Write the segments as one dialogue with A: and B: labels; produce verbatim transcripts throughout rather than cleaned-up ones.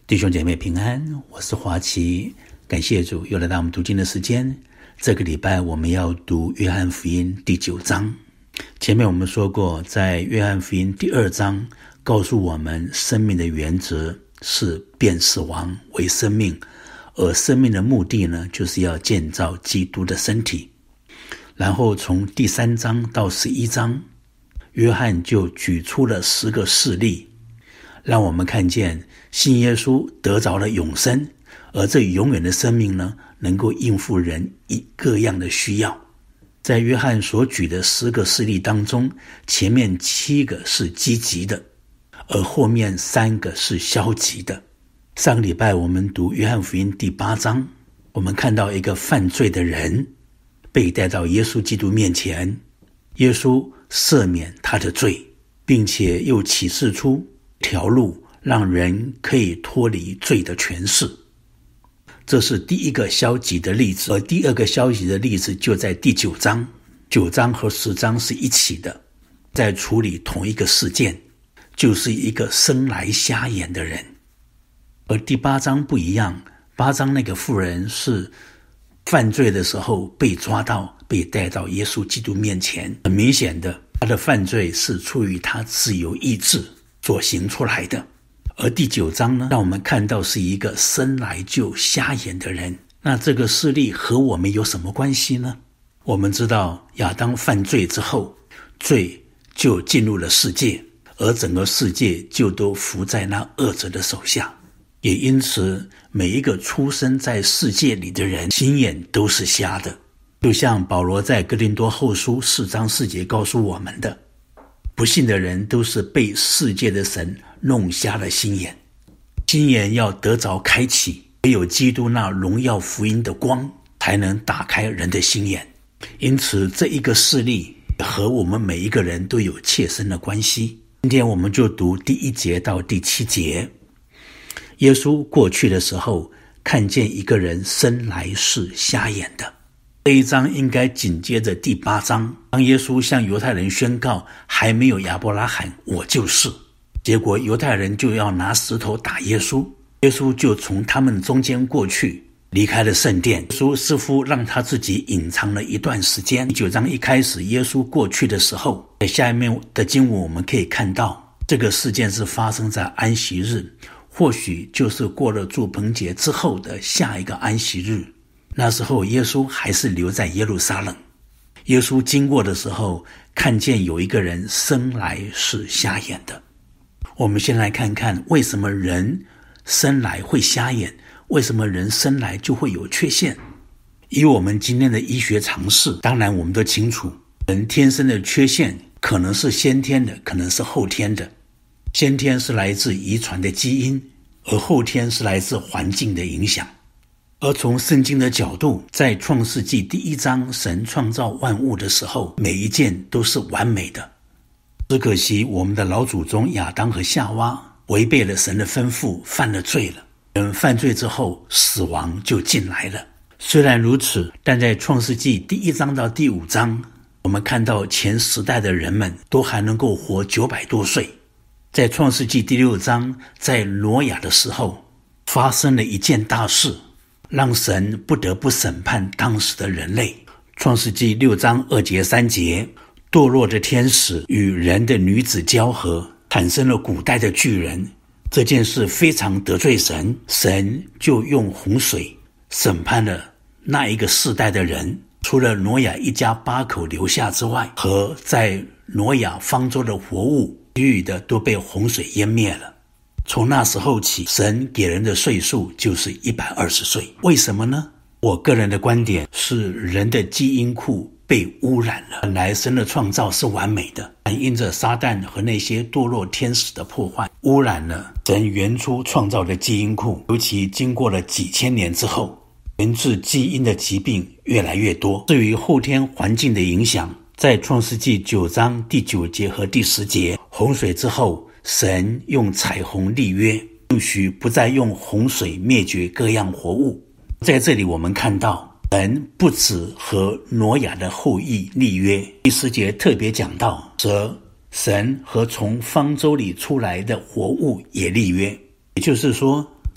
A: 弟兄姐妹平安，我是华奇，感谢主又来到我们读经的时间。这个礼拜我们要读约翰福音第九章。前面我们说过，在约翰福音第二章告诉我们生命的原则是变死亡为生命，而生命的目的呢，就是要建造基督的身体。然后从第三章到十一章，约翰就举出了十个事例，让我们看见信耶稣得着了永生，而这永远的生命呢，能够应付人以各样的需要。在约翰所举的十个事例当中，前面七个是积极的，而后面三个是消极的。上个礼拜我们读约翰福音第八章，我们看到一个犯罪的人被带到耶稣基督面前，耶稣赦免他的罪，并且又启示出条路，让人可以脱离罪的权势。这是第一个消极的例子，而第二个消极的例子就在第九章。九章和十章是一起的，在处理同一个事件，就是一个生来瞎眼的人。而第八章不一样，八章那个妇人是犯罪的时候被抓到，被带到耶稣基督面前。很明显的，他的犯罪是出于他自由意志所行出来的。而第九章呢，让我们看到是一个生来就瞎眼的人。那这个事例和我们有什么关系呢？我们知道亚当犯罪之后，罪就进入了世界，而整个世界就都伏在那恶者的手下。也因此，每一个出生在世界里的人，心眼都是瞎的。就像保罗在哥林多后书四章四节告诉我们的，不信的人都是被世界的神弄瞎了心眼，心眼要得着开启，唯有基督那荣耀福音的光才能打开人的心眼。因此这一个事例和我们每一个人都有切身的关系。今天我们就读第一节到第七节。耶稣过去的时候，看见一个人生来是瞎眼的。这一章应该紧接着第八章，当耶稣向犹太人宣告还没有亚伯拉罕，我就是。结果犹太人就要拿石头打耶稣，耶稣就从他们中间过去，离开了圣殿。耶稣似乎让他自己隐藏了一段时间。第九章一开始耶稣过去的时候，在下面的经文我们可以看到，这个事件是发生在安息日，或许就是过了住棚节之后的下一个安息日。那时候耶稣还是留在耶路撒冷。耶稣经过的时候，看见有一个人生来是瞎眼的。我们先来看看为什么人生来会瞎眼，为什么人生来就会有缺陷。以我们今天的医学常识，当然我们都清楚，人天生的缺陷可能是先天的，可能是后天的。先天是来自遗传的基因，而后天是来自环境的影响。而从圣经的角度，在创世纪第一章，神创造万物的时候，每一件都是完美的。只可惜我们的老祖宗亚当和夏娃违背了神的吩咐，犯了罪了。人犯罪之后，死亡就进来了。虽然如此，但在创世纪第一章到第五章，我们看到前十代的人们都还能够活九百多岁。在创世纪第六章，在挪亚的时候，发生了一件大事，让神不得不审判当时的人类。创世纪六章二节三节，堕落的天使与人的女子交合，产生了古代的巨人。这件事非常得罪神，神就用洪水审判了那一个世代的人。除了挪亚一家八口留下之外，和在挪亚方舟的活物，其余的都被洪水淹灭了。从那时候起，神给人的岁数就是一百二十岁。为什么呢？我个人的观点是，人的基因库被污染了。本来神的创造是完美的，但因着撒旦和那些堕落天使的破坏，污染了神原初创造的基因库。尤其经过了几千年之后，源自基因的疾病越来越多。至于后天环境的影响，在创世纪九章第九节和第十节，洪水之后，神用彩虹立约，应许不再用洪水灭绝各样活物。在这里我们看到，神不只和挪亚的后裔立约，第十节特别讲到，则神和从方舟里出来的活物也立约。也就是说，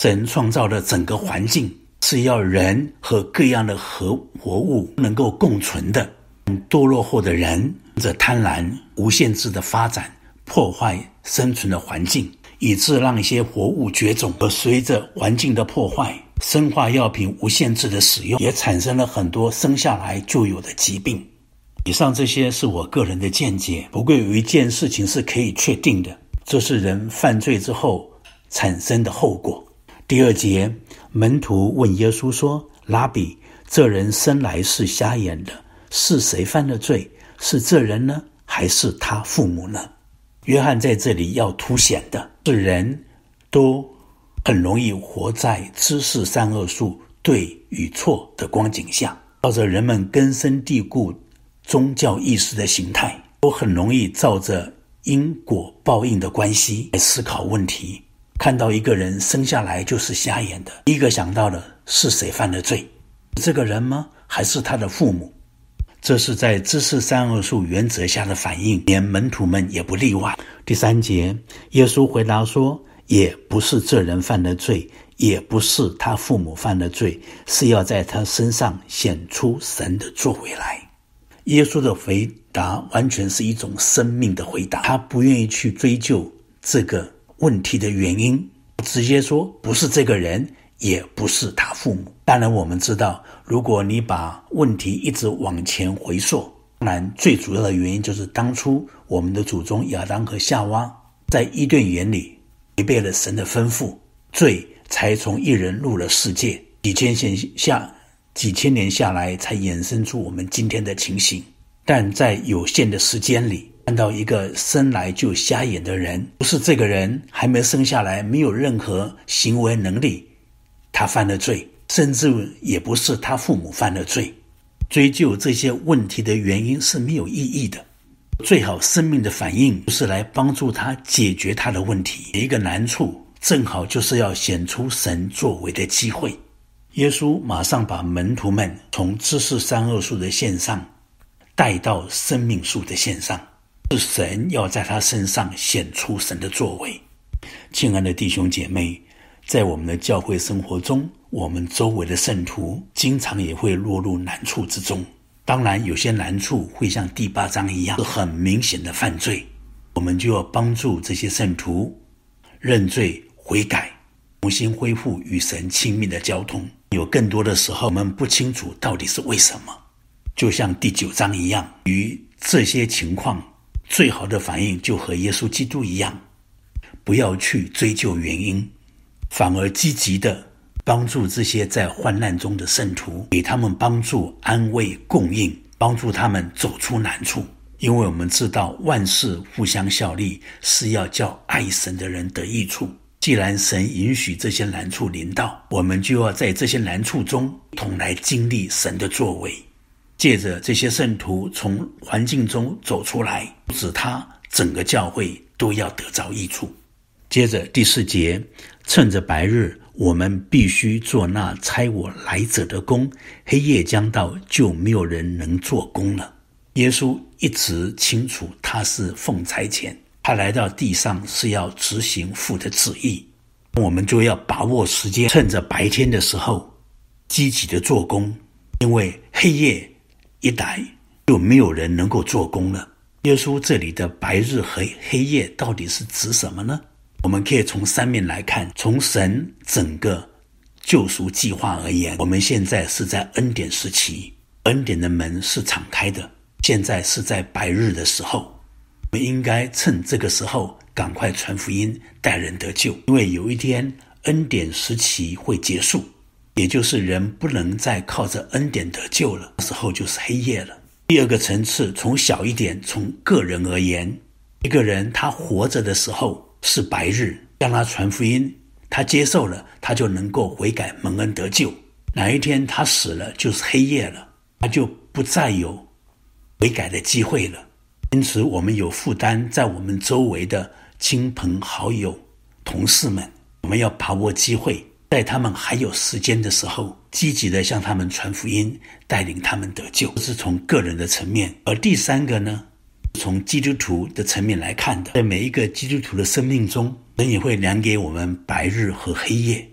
A: 神创造的整个环境是要人和各样的活活物能够共存的。堕落后的人这贪婪无限制的发展，破坏生存的环境，以致让一些活物绝种。而随着环境的破坏，生化药品无限制的使用，也产生了很多生下来就有的疾病。以上这些是我个人的见解，不过有一件事情是可以确定的，这是人犯罪之后产生的后果。第二节，门徒问耶稣说：拉比，这人生来是瞎眼的，是谁犯了罪？是这人呢，还是他父母呢？约翰在这里要凸显的是，人都很容易活在知识善恶树对与错的光景下，照着人们根深蒂固宗教意识的形态，都很容易照着因果报应的关系来思考问题。看到一个人生下来就是瞎眼的，第一个想到的是谁犯了罪？这个人吗？还是他的父母？这是在知识善恶树原则下的反应，连门徒们也不例外。第三节，耶稣回答说：也不是这人犯了罪，也不是他父母犯了罪，是要在他身上显出神的作为来。耶稣的回答完全是一种生命的回答，他不愿意去追究这个问题的原因，直接说不是这个人，也不是他父母。当然我们知道，如果你把问题一直往前回溯，当然最主要的原因就是当初我们的祖宗亚当和夏娃在伊甸园里违背了神的吩咐，罪才从一人入了世界，几千年下几千年下来才衍生出我们今天的情形。但在有限的时间里，看到一个生来就瞎眼的人，不是这个人还没生下来没有任何行为能力，他犯了罪，甚至也不是他父母犯了罪。追究这些问题的原因是没有意义的，最好生命的反应就是来帮助他解决他的问题。一个难处正好就是要显出神作为的机会。耶稣马上把门徒们从知识善恶树的线上带到生命树的线上，是神要在他身上显出神的作为。亲爱的弟兄姐妹，在我们的教会生活中，我们周围的圣徒经常也会落入难处之中。当然有些难处会像第八章一样是很明显的犯罪，我们就要帮助这些圣徒认罪悔改，重新恢复与神亲密的交通。有更多的时候我们不清楚到底是为什么，就像第九章一样，与这些情况最好的反应就和耶稣基督一样，不要去追究原因，反而积极的帮助这些在患难中的圣徒，给他们帮助、安慰、供应，帮助他们走出难处。因为我们知道万事互相效力，是要叫爱神的人得益处。既然神允许这些难处临到，我们就要在这些难处中一同来经历神的作为，借着这些圣徒从环境中走出来，不止他，整个教会都要得着益处。接着第四节，趁着白日，我们必须做那差我来者的工，黑夜将到，就没有人能做工了。耶稣一直清楚他是奉差遣，他来到地上是要执行父的旨意，我们就要把握时间，趁着白天的时候积极的做工，因为黑夜一来就没有人能够做工了。耶稣这里的白日和黑夜到底是指什么呢？我们可以从三面来看。从神整个救赎计划而言，我们现在是在恩典时期，恩典的门是敞开的，现在是在白日的时候，我们应该趁这个时候赶快传福音，带人得救。因为有一天恩典时期会结束，也就是人不能再靠着恩典得救了，那时候就是黑夜了。第二个层次，从小一点，从个人而言，一个人他活着的时候是白日，让他传福音，他接受了，他就能够悔改蒙恩得救。哪一天他死了就是黑夜了，他就不再有悔改的机会了。因此我们有负担，在我们周围的亲朋好友、同事们，我们要把握机会，在他们还有时间的时候，积极的向他们传福音，带领他们得救。这是从个人的层面。而第三个呢，从基督徒的层面来看的，在每一个基督徒的生命中，神也会量给我们白日和黑夜。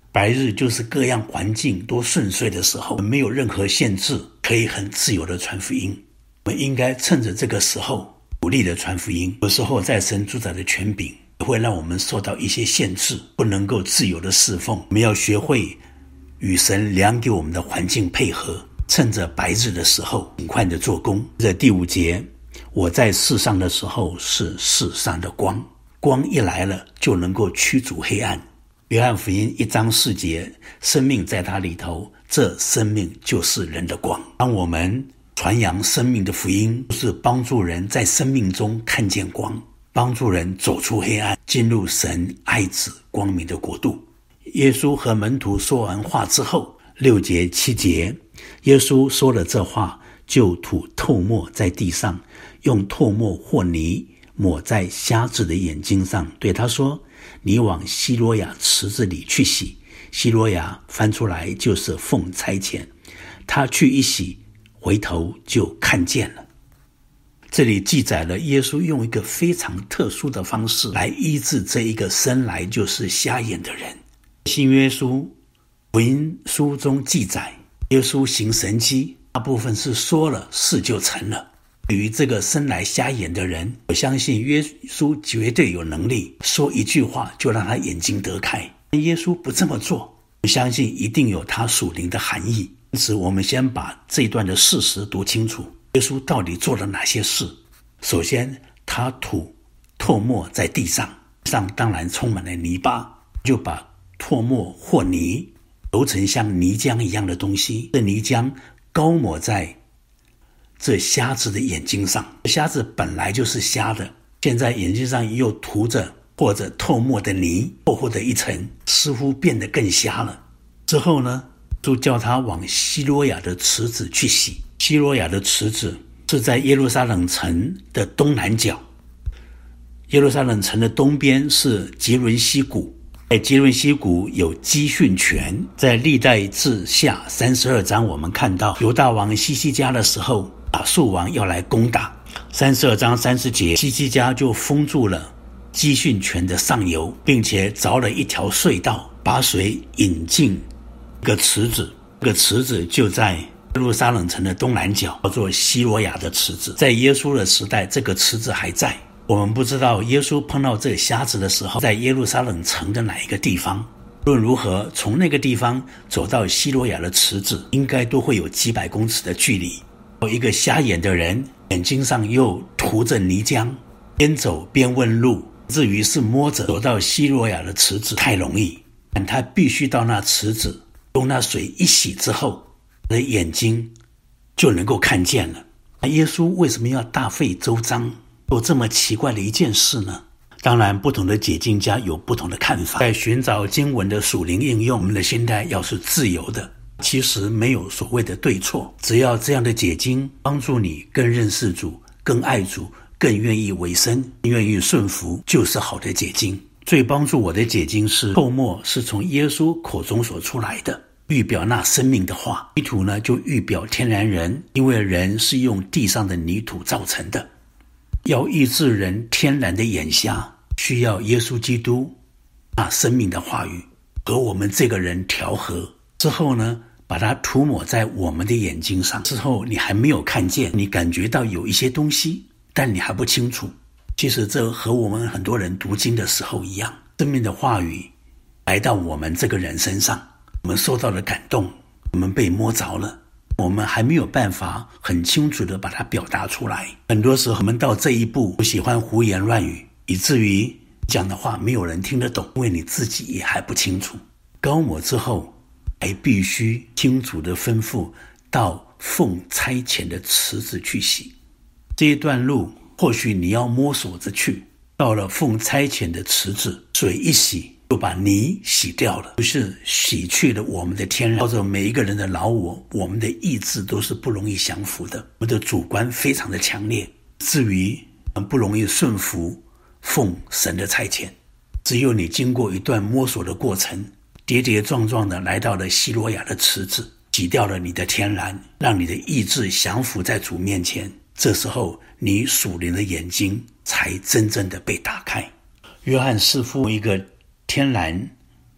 A: 白日就是各样环境都顺遂的时候，没有任何限制，可以很自由的传福音。我们应该趁着这个时候努力的传福音。有时候在神主宰的权柄会让我们受到一些限制，不能够自由的侍奉。我们要学会与神量给我们的环境配合，趁着白日的时候尽快的做工。这第五节，我在世上的时候是世上的光，光一来了就能够驱逐黑暗。约翰福音一章四节，生命在他里头，这生命就是人的光。当我们传扬生命的福音，就是帮助人在生命中看见光，帮助人走出黑暗，进入神爱子光明的国度。耶稣和门徒说完话之后，六节七节，耶稣说了这话，就吐唾沫在地上，用唾沫或泥抹在瞎子的眼睛上，对他说，你往西罗亚池子里去洗。西罗亚翻出来就是奉差遣，他去一洗，回头就看见了。这里记载了耶稣用一个非常特殊的方式来医治这一个生来就是瞎眼的人。新约书福音书中记载，耶稣行神迹，大部分是说了事就成了。对于这个生来瞎眼的人，我相信耶稣绝对有能力说一句话就让他眼睛得开。耶稣不这么做，我相信一定有他属灵的含义。因此我们先把这一段的事实读清楚，耶稣到底做了哪些事。首先，他吐唾沫在地上，上当然充满了泥巴，就把唾沫或泥揉成像泥浆一样的东西，这泥浆高抹在这瞎子的眼睛上。瞎子本来就是瞎的，现在眼睛上又涂着或者透沫的泥，厚厚的一层，似乎变得更瞎了。之后呢，就叫他往西罗亚的池子去洗。西罗亚的池子是在耶路撒冷城的东南角，耶路撒冷城的东边是吉伦西谷，在吉伦西谷有基训泉。在历代志下三十二章，我们看到犹大王西西家的时候，亚述王要来攻打。三十二章三十节，西西家就封住了基训泉的上游，并且凿了一条隧道，把水引进一个池子。这个池子就在耶路撒冷城的东南角，叫做西罗亚的池子。在耶稣的时代，这个池子还在。我们不知道耶稣碰到这个瞎子的时候，在耶路撒冷城的哪一个地方。无论如何，从那个地方走到西罗亚的池子，应该都会有几百公尺的距离。有一个瞎眼的人，眼睛上又涂着泥浆，边走边问路，至于是摸着走到西罗亚的池子太容易，但他必须到那池子，用那水一洗之后，他的眼睛就能够看见了。那耶稣为什么要大费周章做这么奇怪的一件事呢？当然，不同的解经家有不同的看法。在寻找经文的属灵应用，我们的心态要是自由的，其实没有所谓的对错，只要这样的解经帮助你更认识主，更爱主，更愿意委身，更愿意顺服，就是好的解经。最帮助我的解经是唾沫是从耶稣口中所出来的，预表那生命的话。泥土呢，就预表天然人，因为人是用地上的泥土造成的。要医治人天然的眼瞎，需要耶稣基督那生命的话语和我们这个人调和之后呢，把它涂抹在我们的眼睛上。之后你还没有看见，你感觉到有一些东西，但你还不清楚。其实这和我们很多人读经的时候一样，生命的话语来到我们这个人身上，我们受到了感动，我们被摸着了，我们还没有办法很清楚地把它表达出来。很多时候我们到这一步不喜欢胡言乱语，以至于讲的话没有人听得懂，因为你自己也还不清楚。膏抹之后还必须清楚地吩咐到奉差遣的池子去洗。这一段路或许你要摸索着去，到了奉差遣的池子，水一洗就把泥洗掉了，就是洗去了我们的天然。或者每一个人的老我，我们的意志都是不容易降服的，我们的主观非常的强烈，至于很不容易顺服奉神的差遣。只有你经过一段摸索的过程，跌跌撞撞的来到了西罗亚的池子，洗掉了你的天然，让你的意志降服在主面前，这时候你属灵的眼睛才真正的被打开。约翰似乎一个天然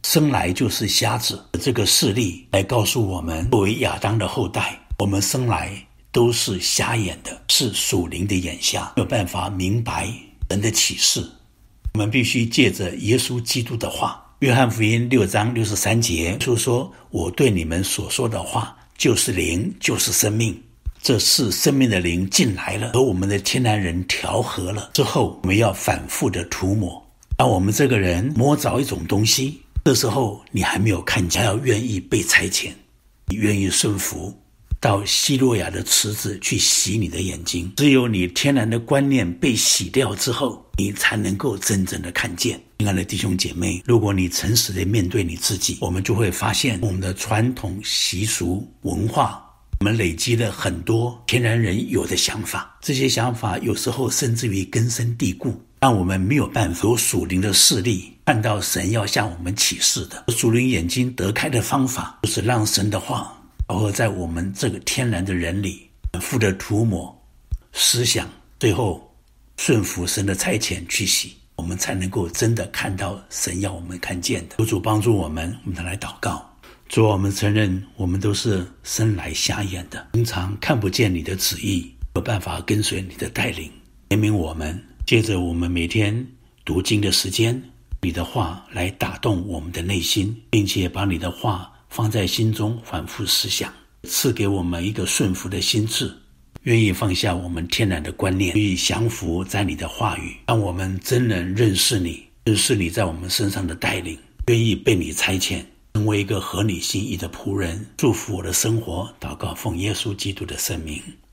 A: 生来就是瞎子。这个事例来告诉我们，作为亚当的后代，我们生来都是瞎眼的，是属灵的眼瞎，没有办法明白神的启示。我们必须借着耶稣基督的话。约翰福音六章六十三节，耶稣说，我对你们所说的话就是灵，就是生命。这是生命的灵进来了，和我们的天然人调和了之后，我们要反复的涂抹。当我们这个人摸着一种东西，这时候你还没有看见，要愿意被差遣，你愿意顺服到希洛亚的池子去洗你的眼睛。只有你天然的观念被洗掉之后，你才能够真正的看见。亲爱的弟兄姐妹，如果你诚实的面对你自己，我们就会发现我们的传统习俗文化，我们累积了很多天然人有的想法，这些想法有时候甚至于根深蒂固，让我们没有办法有属灵的视力看到神要向我们启示的。属灵眼睛得开的方法，就是让神的话包括在我们这个天然的人里反复的涂抹思想，最后顺服神的差遣去洗，我们才能够真的看到神要我们看见的。求主帮助我们，我们再来祷告。主，我们承认我们都是生来瞎眼的，经常看不见你的旨意，没有办法跟随你的带领。怜悯我们，借着我们每天读经的时间，你的话来打动我们的内心，并且把你的话放在心中反复思想，赐给我们一个顺服的心智，愿意放下我们天然的观念，愿意降服在你的话语，让我们真能认识你，认识你在我们身上的带领，愿意被你差遣，成为一个合你心意的仆人。祝福我的生活，祷告奉耶稣基督的圣名。